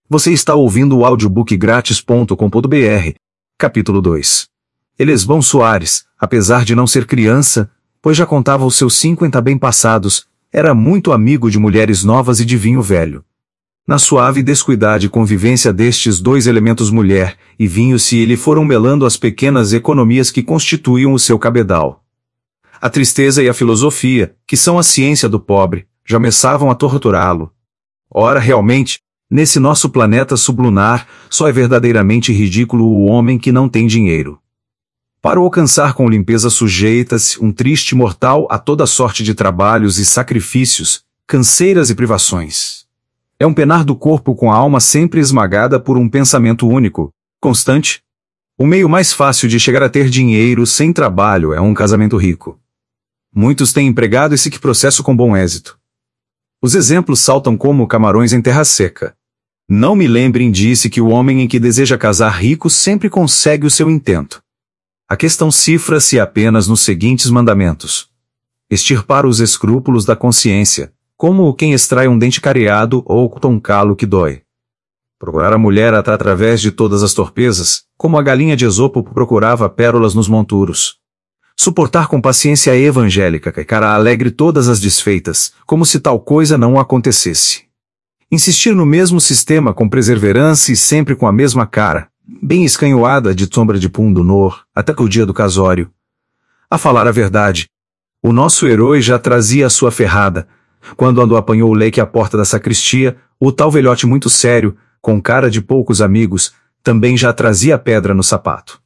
Você está ouvindo o audiobookgratis.com.br, capítulo 2. Elesbão Soares, apesar de não ser criança, pois já contava os seus 50 bem passados, era muito amigo de mulheres novas e de vinho velho. Na suave e descuidada convivência destes dois elementos, mulher e vinho, se lhe foram melando as pequenas economias que constituíam o seu cabedal. A tristeza e a filosofia, que são a ciência do pobre, já começavam a torturá-lo. Ora, realmente, nesse nosso planeta sublunar, só é verdadeiramente ridículo o homem que não tem dinheiro. Para o alcançar com limpeza sujeita-se um triste mortal a toda sorte de trabalhos e sacrifícios, canseiras e privações. É um penar do corpo com a alma sempre esmagada por um pensamento único, constante. O meio mais fácil de chegar a ter dinheiro sem trabalho é um casamento rico. Muitos têm empregado esse processo com bom êxito. Os exemplos saltam como camarões em terra seca. Não me lembrem disse que o homem em que deseja casar rico sempre consegue o seu intento. A questão cifra-se apenas nos seguintes mandamentos: extirpar os escrúpulos da consciência, como quem extrai um dente cariado ou um calo que dói. Procurar a mulher através de todas as torpezas, como a galinha de Esopo procurava pérolas nos monturos. Suportar com paciência evangélica e cara alegre todas as desfeitas, como se tal coisa não acontecesse. Insistir no mesmo sistema com perseverança e sempre com a mesma cara, bem escanhoada de sombra de pundonor, até que o dia do casório. A falar a verdade, o nosso herói já trazia a sua ferrada, quando apanhou o leque à porta da sacristia, o tal velhote muito sério, com cara de poucos amigos, também já trazia a pedra no sapato.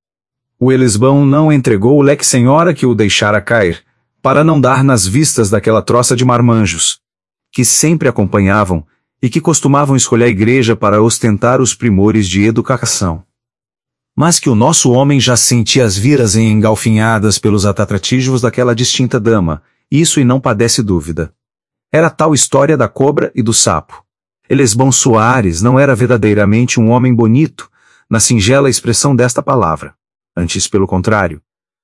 O Elesbão não entregou o leque sem hora que o deixara cair, para não dar nas vistas daquela troça de marmanjos, que sempre acompanhavam, e que costumavam escolher a igreja para ostentar os primores de educação. Mas que o nosso homem já sentia as viras engalfinhadas pelos atrativos daquela distinta dama, isso e não padece dúvida. Era tal história da cobra e do sapo. Elesbão Soares não era verdadeiramente um homem bonito, na singela expressão desta palavra. Antes, pelo contrário.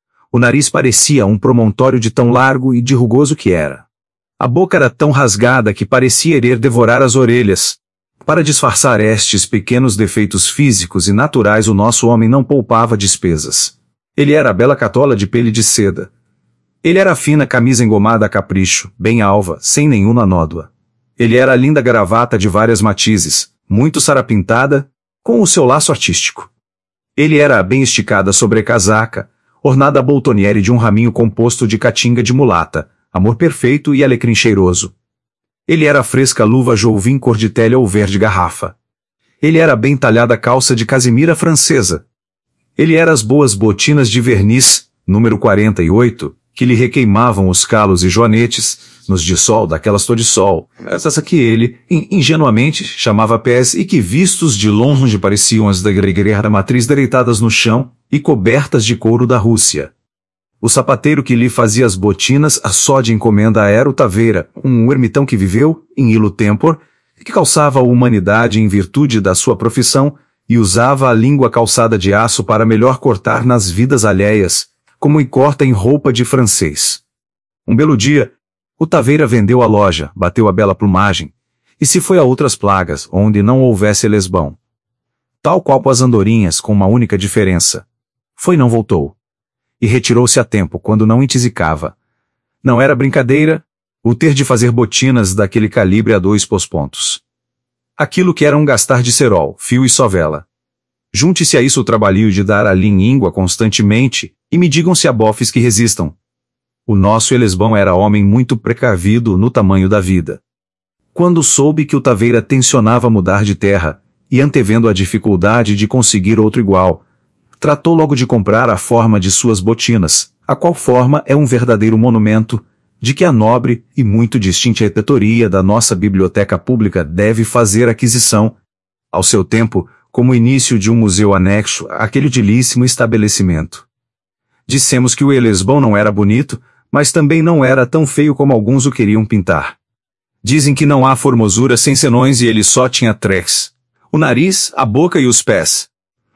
O nariz parecia um promontório de tão largo e de rugoso que era. A boca era tão rasgada que parecia irer devorar as orelhas. Para disfarçar estes pequenos defeitos físicos e naturais, o nosso homem não poupava despesas. Ele era a bela catola de pele de seda. Ele era a fina camisa engomada a capricho, bem alva, sem nenhuma nódoa. Ele era a linda gravata de várias matizes, muito sarapintada, com o seu laço artístico. Ele era a bem esticada sobrecasaca, ornada a boutoniere de um raminho composto de caatinga de mulata, amor perfeito e alecrim cheiroso. Ele era a fresca luva Jouvin cor de telha ou verde garrafa. Ele era a bem talhada calça de casimira francesa. Ele era as boas botinas de verniz, número 48, que lhe requeimavam os calos e joanetes, nos de sol daquelas de sol, essas que ele, ingenuamente, chamava pés e que vistos de longe pareciam as da guerreira matriz deitadas no chão e cobertas de couro da Rússia. O sapateiro que lhe fazia as botinas a só de encomenda era o Taveira, um ermitão que viveu, em illo tempor, e que calçava a humanidade em virtude da sua profissão, e usava a língua calçada de aço para melhor cortar nas vidas alheias, como corta em roupa de francês. Um belo dia, o Taveira vendeu a loja, bateu a bela plumagem, e se foi a outras plagas, onde não houvesse Elesbão. Tal qual as andorinhas, com uma única diferença. Foi e não voltou. E retirou-se a tempo, quando não entisicava. Não era brincadeira, o ter de fazer botinas daquele calibre a 2 pontos. Aquilo que era um gastar de cerol, fio e sovela. Junte-se a isso o trabalho de dar a língua constantemente, e me digam se há bofes que resistam. O nosso Elesbão era homem muito precavido no tamanho da vida. Quando soube que o Taveira tencionava mudar de terra, e antevendo a dificuldade de conseguir outro igual, tratou logo de comprar a forma de suas botinas, a qual forma é um verdadeiro monumento, de que a nobre e muito distinta editoria da nossa biblioteca pública deve fazer aquisição, ao seu tempo, como início de um museu anexo àquele utilíssimo estabelecimento. Dissemos que o Elesbão não era bonito, mas também não era tão feio como alguns o queriam pintar. Dizem que não há formosura sem senões e ele só tinha 3. O nariz, a boca e os pés.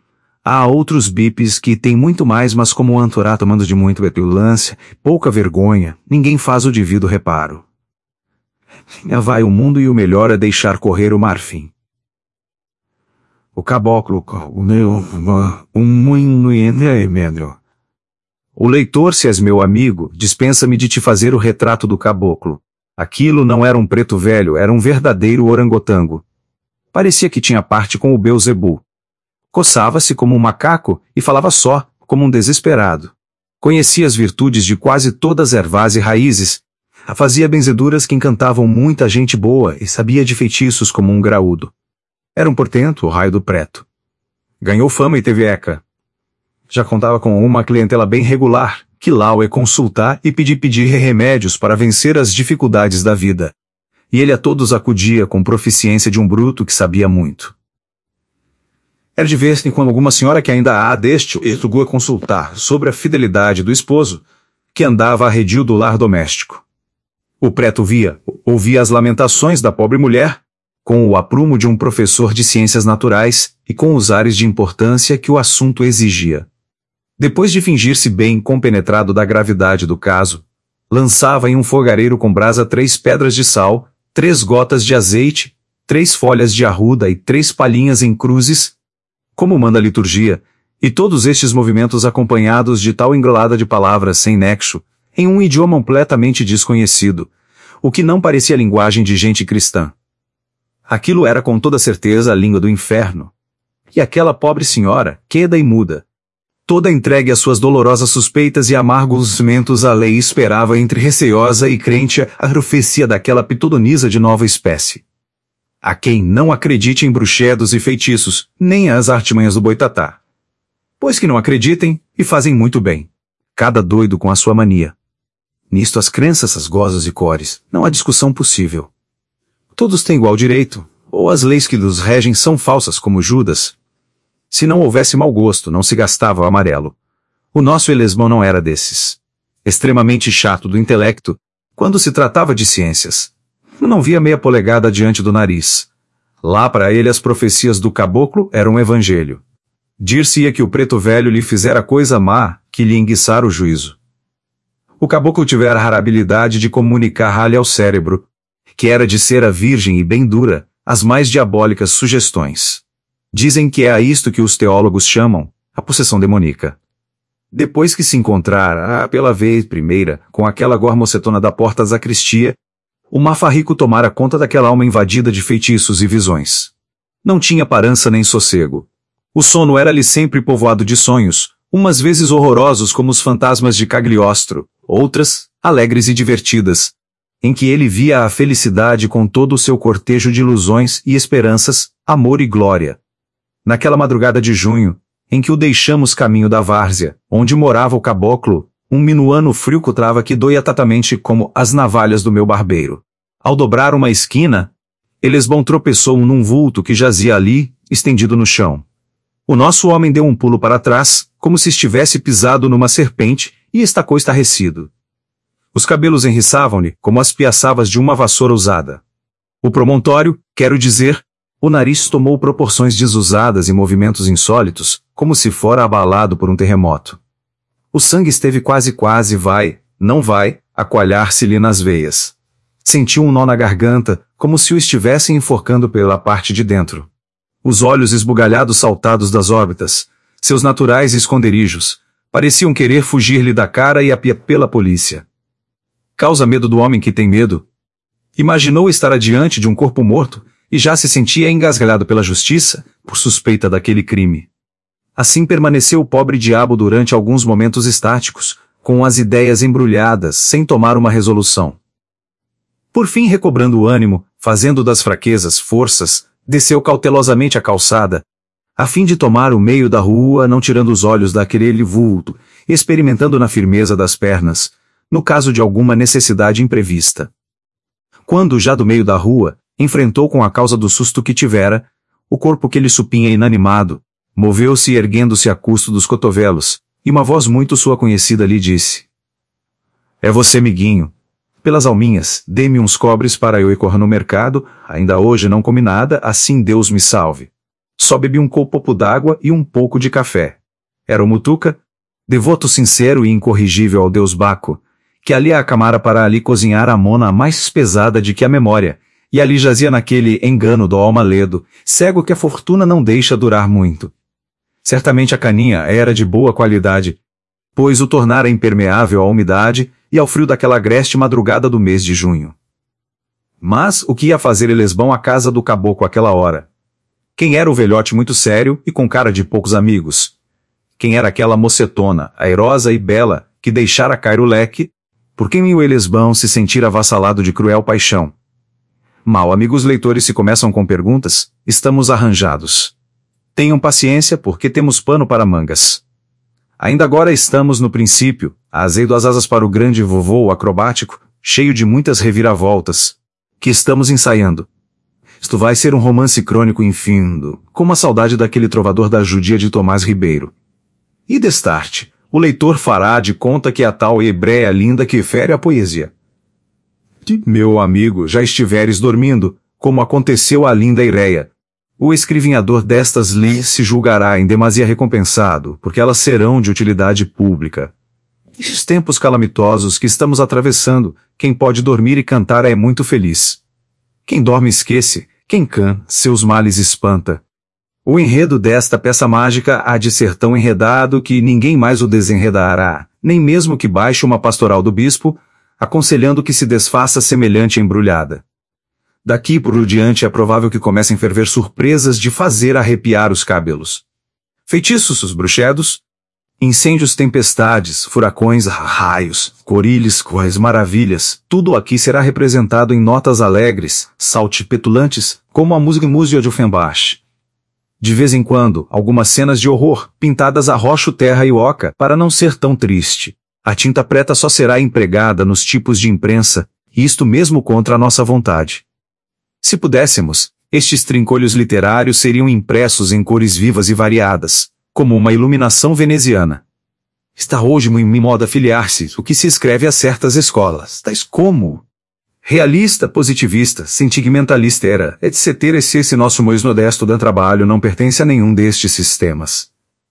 Há outros bipes que têm muito mais, mas como o Antorá tomando de muito petulância, pouca vergonha, ninguém faz o devido reparo. Vai o mundo e o melhor é deixar correr o marfim. O caboclo, o leitor, se és meu amigo, dispensa-me de te fazer o retrato do caboclo. Aquilo não era um preto velho, era um verdadeiro orangotango. Parecia que tinha parte com o Beelzebu. Coçava-se como um macaco e falava só, como um desesperado. Conhecia as virtudes de quase todas as ervas e raízes. Fazia benzeduras que encantavam muita gente boa e sabia de feitiços como um graúdo. Era um portento, o raio do preto. Ganhou fama e teve eca. Já contava com uma clientela bem regular, que lá o ia consultar e pedir remédios para vencer as dificuldades da vida. E ele a todos acudia com proficiência de um bruto que sabia muito. Era de ver-se quando alguma senhora que ainda há deste o consultar sobre a fidelidade do esposo, que andava arredio do lar doméstico. O preto ouvia as lamentações da pobre mulher, com o aprumo de um professor de ciências naturais e com os ares de importância que o assunto exigia. Depois de fingir-se bem compenetrado da gravidade do caso, lançava em um fogareiro com brasa 3 pedras de sal, 3 gotas de azeite, 3 folhas de arruda e 3 palhinhas em cruzes, como manda a liturgia, e todos estes movimentos acompanhados de tal engrolada de palavras sem nexo, em um idioma completamente desconhecido, o que não parecia linguagem de gente cristã. Aquilo era com toda certeza a língua do inferno. E aquela pobre senhora, queda e muda, toda entregue às suas dolorosas suspeitas e amargos mentos à lei, esperava entre receosa e crente a profecia daquela pitodonisa de nova espécie. A quem não acredite em bruxedos e feitiços, nem às artimanhas do boitatá. Pois que não acreditem, e fazem muito bem. Cada doido com a sua mania. Nisto as crenças, as gozas e cores, não há discussão possível. Todos têm igual direito, ou as leis que os regem são falsas como Judas. Se não houvesse mau gosto, não se gastava o amarelo. O nosso Elesmão não era desses. Extremamente chato do intelecto, quando se tratava de ciências. Não via meia polegada diante do nariz. Lá para ele as profecias do caboclo eram um evangelho. Dir-se-ia que o preto velho lhe fizera coisa má, que lhe enguiçara o juízo. O caboclo tivera a rara habilidade de comunicar-lhe ao cérebro, que era de cera virgem e bem dura, as mais diabólicas sugestões. Dizem que é a isto que os teólogos chamam a possessão demoníaca. Depois que se encontrara, pela vez primeira, com aquela gormocetona da porta da sacristia, o mafarrico tomara conta daquela alma invadida de feitiços e visões. Não tinha parança nem sossego. O sono era-lhe sempre povoado de sonhos, umas vezes horrorosos como os fantasmas de Cagliostro, outras, alegres e divertidas, em que ele via a felicidade com todo o seu cortejo de ilusões e esperanças, amor e glória. Naquela madrugada de junho, em que o deixamos caminho da várzea, onde morava o caboclo, um minuano frio cutrava que doía tatamente como as navalhas do meu barbeiro. Ao dobrar uma esquina, Elesbão tropeçou num vulto que jazia ali, estendido no chão. O nosso homem deu um pulo para trás, como se estivesse pisado numa serpente, e estacou estarrecido. Os cabelos enriçavam-lhe, como as piaçavas de uma vassoura usada. O promontório, quero dizer, o nariz tomou proporções desusadas e movimentos insólitos, como se fora abalado por um terremoto. O sangue esteve quase não vai, a coalhar-se-lhe nas veias. Sentiu um nó na garganta, como se o estivessem enforcando pela parte de dentro. Os olhos esbugalhados saltados das órbitas, seus naturais esconderijos, pareciam querer fugir-lhe da cara e pela polícia. Causa medo do homem que tem medo. Imaginou estar adiante de um corpo morto, e já se sentia engasgalhado pela justiça, por suspeita daquele crime. Assim permaneceu o pobre diabo durante alguns momentos estáticos, com as ideias embrulhadas, sem tomar uma resolução. Por fim, recobrando o ânimo, fazendo das fraquezas forças, desceu cautelosamente a calçada, a fim de tomar o meio da rua, não tirando os olhos daquele vulto, experimentando na firmeza das pernas, no caso de alguma necessidade imprevista. Quando, já do meio da rua, enfrentou com a causa do susto que tivera, o corpo que lhe supinha inanimado, moveu-se erguendo-se a custo dos cotovelos, e uma voz muito sua conhecida lhe disse: "É você, miguinho. Pelas alminhas, dê-me uns cobres para eu ir correr no mercado, ainda hoje não comi nada, assim Deus me salve. Só bebi um copo d'água e um pouco de café." Era o Mutuca, devoto sincero e incorrigível ao deus Baco, que ali a acamara para ali cozinhar a mona mais pesada de que a memória, E ali jazia naquele engano do alma ledo, cego que a fortuna não deixa durar muito. Certamente a caninha era de boa qualidade, pois o tornara impermeável à umidade e ao frio daquela agreste madrugada do mês de junho. Mas o que ia fazer Elesbão à casa do caboclo àquela hora? Quem era o velhote muito sério e com cara de poucos amigos? Quem era aquela mocetona, airosa e bela, que deixara cair o leque, por quem o Elesbão se sentira avassalado de cruel paixão? Mal, amigos leitores, se começam com perguntas, estamos arranjados. Tenham paciência, porque temos pano para mangas. Ainda agora estamos no princípio, azedo as asas para o grande vovô acrobático, cheio de muitas reviravoltas, que estamos ensaiando. Isto vai ser um romance crônico infindo, com a saudade daquele trovador da judia de Tomás Ribeiro. E destarte, o leitor fará de conta que é a tal hebreia linda que fere a poesia. Meu amigo, já estiveres dormindo, como aconteceu à linda Ireia. O escrivinhador destas leis se julgará em demasia recompensado, porque elas serão de utilidade pública. Nestes tempos calamitosos que estamos atravessando, quem pode dormir e cantar é muito feliz. Quem dorme esquece, quem canta, seus males espanta. O enredo desta peça mágica há de ser tão enredado que ninguém mais o desenredará, nem mesmo que baixe uma pastoral do bispo, aconselhando que se desfaça semelhante embrulhada. Daqui por diante é provável que comecem a ferver surpresas de fazer arrepiar os cabelos. Feitiços bruxedos, incêndios, tempestades, furacões, raios, corilhas, coisas maravilhas, tudo aqui será representado em notas alegres, saltipetulantes, como a música de Offenbach. De vez em quando, algumas cenas de horror, pintadas a roxo, terra e oca, para não ser tão triste. A tinta preta só será empregada nos tipos de imprensa, e isto mesmo contra a nossa vontade. Se pudéssemos, estes trincolhos literários seriam impressos em cores vivas e variadas, como uma iluminação veneziana. Está hoje em moda filiar-se o que se escreve a certas escolas, tais como realista, positivista, sentimentalista era, etc. Esse nosso mais modesto dan trabalho não pertence a nenhum destes sistemas.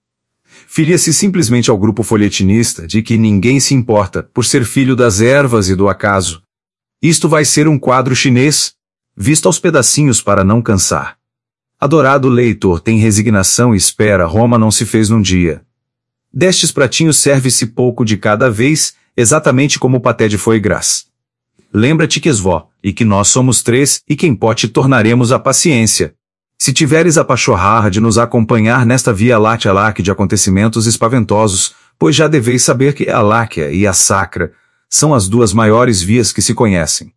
Filia-se simplesmente ao grupo folhetinista de que ninguém se importa por ser filho das ervas e do acaso. Isto vai ser um quadro chinês, visto aos pedacinhos para não cansar. Adorado leitor, tem resignação e espera, Roma não se fez num dia. Destes pratinhos serve-se pouco de cada vez, exatamente como o paté de foie gras. Lembra-te que esvó, e que nós somos três, e quem pode tornaremos a paciência. Se tiveres a pachorra de nos acompanhar nesta via láctea de acontecimentos espaventosos, pois já deveis saber que a láquea e a sacra são as duas maiores vias que se conhecem.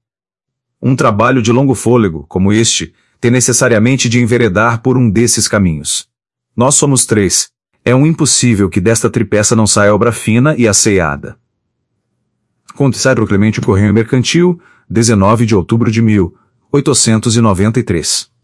Um trabalho de longo fôlego, como este, tem necessariamente de enveredar por um desses caminhos. Nós somos três. É um impossível que desta tripeça não saia obra fina e asseada. Conte Cedro Clemente Correio Mercantil, 19 de outubro de 1893.